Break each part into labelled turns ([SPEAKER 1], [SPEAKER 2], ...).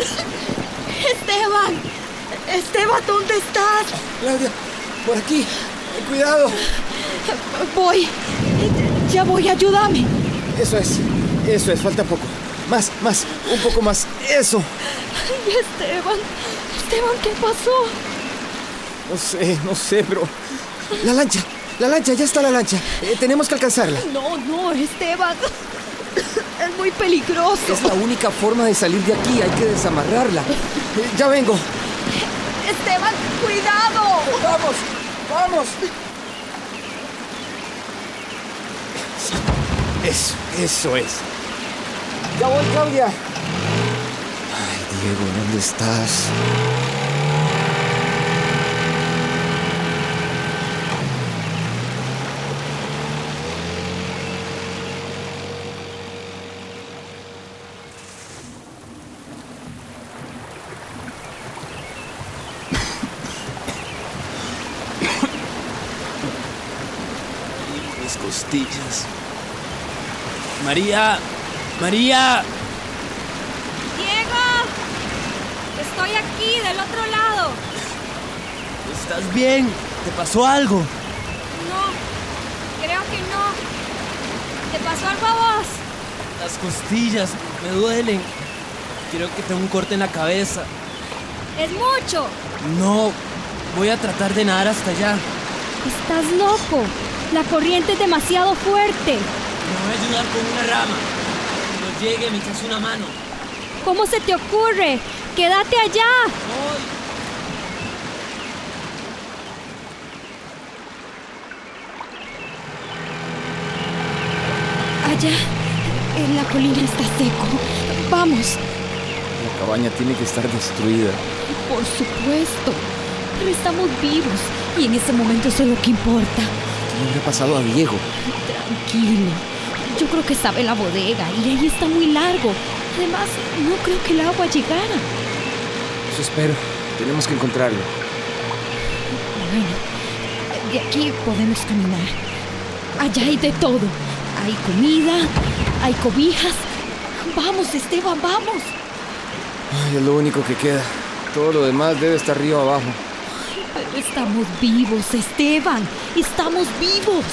[SPEAKER 1] Esteban. Esteban, ¿dónde estás?
[SPEAKER 2] Claudia, por aquí. Cuidado.
[SPEAKER 1] Voy. Ya voy, ayúdame.
[SPEAKER 2] Eso es, falta poco. Más, un poco más. Eso.
[SPEAKER 1] Ay, Esteban, ¿qué pasó?
[SPEAKER 2] No sé, pero... La lancha, ya está la lancha. Tenemos que alcanzarla.
[SPEAKER 1] No, Esteban. Es muy peligroso.
[SPEAKER 2] Es la única forma de salir de aquí, hay que desamarrarla. Ya vengo.
[SPEAKER 1] Esteban, cuidado.
[SPEAKER 2] Vamos. Eso es. Ya voy, Claudia. Ay, Diego, ¿dónde estás? Mis costillas. María.
[SPEAKER 3] Diego, estoy aquí del otro lado.
[SPEAKER 2] ¿Estás bien? ¿Te pasó algo?
[SPEAKER 3] No, creo que no. ¿Te pasó algo a vos?
[SPEAKER 2] Las costillas me duelen. Creo que tengo un corte en la cabeza.
[SPEAKER 3] Es mucho.
[SPEAKER 2] No, voy a tratar de nadar hasta allá.
[SPEAKER 3] Estás loco. La corriente es demasiado fuerte.
[SPEAKER 2] Me voy a ayudar con una rama. Cuando llegue me echas una mano.
[SPEAKER 3] ¿Cómo se te ocurre? ¡Quédate allá!
[SPEAKER 2] Voy.
[SPEAKER 1] Allá, en la colina está seco. Vamos.
[SPEAKER 2] La cabaña tiene que estar destruida.
[SPEAKER 1] Por supuesto. Pero estamos vivos. Y en ese momento eso es lo que importa.
[SPEAKER 2] ¿Qué le habrá pasado a Diego?
[SPEAKER 1] Tranquilo. Yo creo que estaba en la bodega y ahí está muy largo. Además, no creo que el agua llegara.
[SPEAKER 2] Eso espero. Tenemos que encontrarlo.
[SPEAKER 1] Bueno, de aquí podemos caminar. Allá hay de todo. Hay comida, hay cobijas. Vamos, Esteban, vamos.
[SPEAKER 2] Ay, es lo único que queda. Todo lo demás debe estar río abajo.
[SPEAKER 1] Ay, pero estamos vivos, Esteban. Estamos vivos.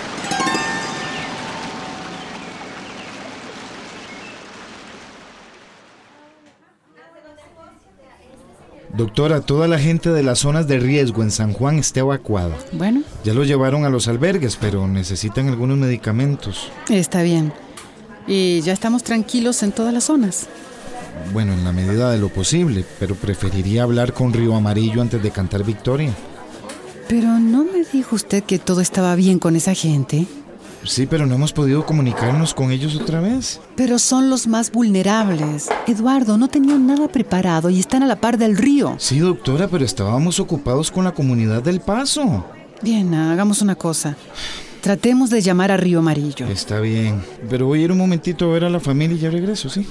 [SPEAKER 4] Doctora, toda la gente de las zonas de riesgo en San Juan está evacuada.
[SPEAKER 5] Bueno,
[SPEAKER 4] Ya lo llevaron a los albergues, pero necesitan algunos medicamentos.
[SPEAKER 5] está bien. Y ya estamos tranquilos en todas las zonas.
[SPEAKER 4] Bueno, en la medida de lo posible, pero preferiría hablar con Río Amarillo antes de cantar victoria.
[SPEAKER 5] Pero ¿no me dijo usted que todo estaba bien con esa gente?
[SPEAKER 4] Sí, pero no hemos podido comunicarnos con ellos otra vez.
[SPEAKER 5] Pero son los más vulnerables. Eduardo, no tenían nada preparado y están a la par del río.
[SPEAKER 4] Sí, doctora, pero estábamos ocupados con la comunidad del Paso.
[SPEAKER 5] Bien, hagamos una cosa. Tratemos de llamar a Río Amarillo.
[SPEAKER 4] Está bien, pero voy a ir un momentito a ver a la familia y ya regreso, ¿sí?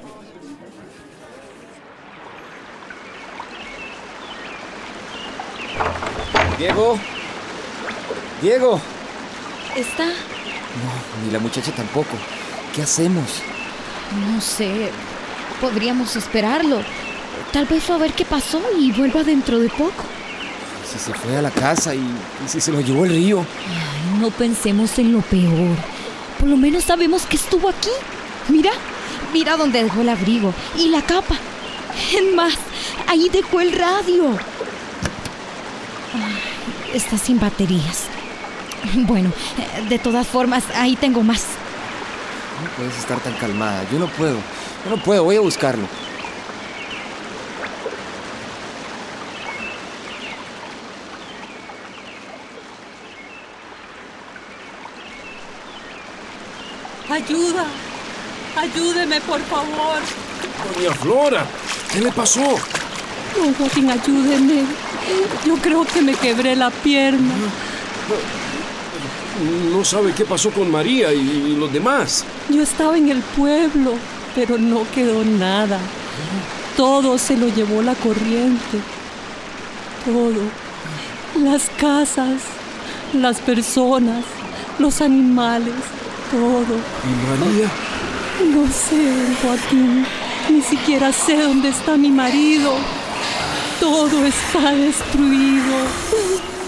[SPEAKER 2] Diego.
[SPEAKER 1] ¿Está?
[SPEAKER 2] No, ni la muchacha tampoco. ¿Qué hacemos?
[SPEAKER 1] No sé. Podríamos esperarlo. Tal vez fue a ver qué pasó y vuelva dentro de poco.
[SPEAKER 2] Si se fue a la casa y si se lo llevó el río.
[SPEAKER 1] Ay, no pensemos en lo peor. Por lo menos sabemos que estuvo aquí. Mira dónde dejó el abrigo y la capa. Es más, ahí dejó el radio. Ay, está sin baterías. Bueno, de todas formas, ahí tengo más.
[SPEAKER 2] No puedes estar tan calmada. Yo no puedo, voy a buscarlo.
[SPEAKER 6] Ayúdeme, por favor.
[SPEAKER 7] Doña Flora, ¿qué le pasó?
[SPEAKER 6] Don Joaquín, ayúdeme. Yo creo que me quebré la pierna.
[SPEAKER 7] No sabe qué pasó con María y los demás.
[SPEAKER 6] Yo estaba en el pueblo, pero no quedó nada. Todo se lo llevó la corriente. Todo. Las casas, las personas, los animales, todo.
[SPEAKER 7] ¿Y María?
[SPEAKER 6] No sé, don Joaquín. Ni siquiera sé dónde está mi marido. Todo está destruido.